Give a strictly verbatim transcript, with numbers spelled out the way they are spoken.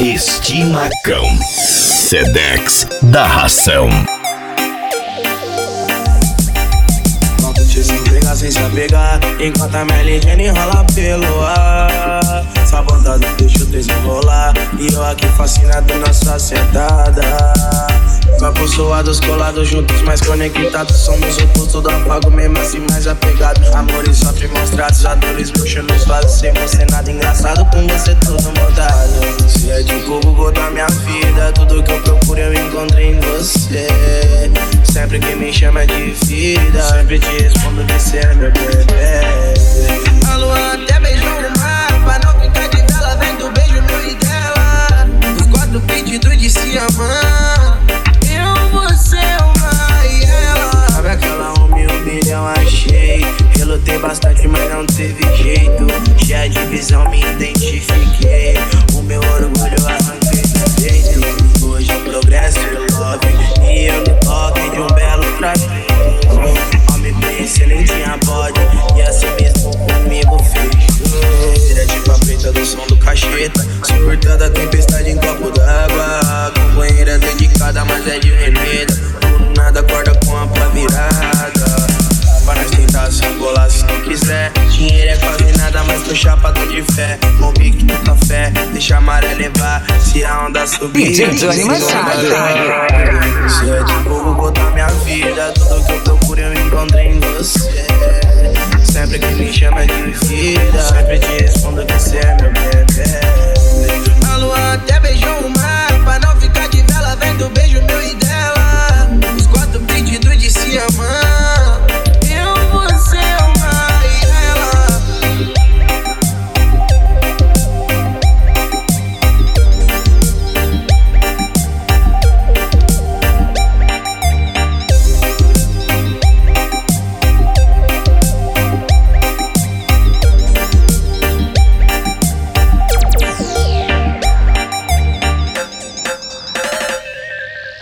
Estimacão. Sedex da Ração. Sem pegar, sem se apegar, enquanto a minha ligeira enrola pelo ar. Sabotado, deixa o desenrolar, e eu aqui fascinado na sua sentada. Capos suados, colados juntos, mais conectados. Somos o pulso do apago, mesmo assim mais apegado. Amores sofre mostrados, já dores murchos nos vasos. Sem você nada engraçado, com você tudo mudado. Se é de Google da minha vida, tudo que eu procuro eu encontrei em você. Sempre que me chama é de vida, sempre te respondo que cê é meu bebê. A lua até beijou no mar, pra não ficar de vela, vem do beijo meu e dela. Os quatro pedidos de se amar, eu, você, uma e ela. Sabe aquela homem, um milhão achei. Relutei bastante, mas não teve jeito. Já de visão me identifiquei. O meu orgulho arranquei de peito. Hoje progresso e love, e eu no toque de um belo traje. Homem bem excelente tinha bode, e assim mesmo comigo fez. Tira de pra preta do som do cacheta, surtada tempestade em copo d'água. Companheira dedicada, mas é de vermelha. Tudo nada acorda com a pá virada. Pra nós tentar se embolar se não quiser. Dinheiro é quase nada, mas tô chapado de fé. Com o pique do café, deixa a maré levar. Se a onda subir, D J Johnny Machado. se é de fogo, botar minha vida. Tudo que eu procuro eu encontrei em você. Sempre que me chama é de vida,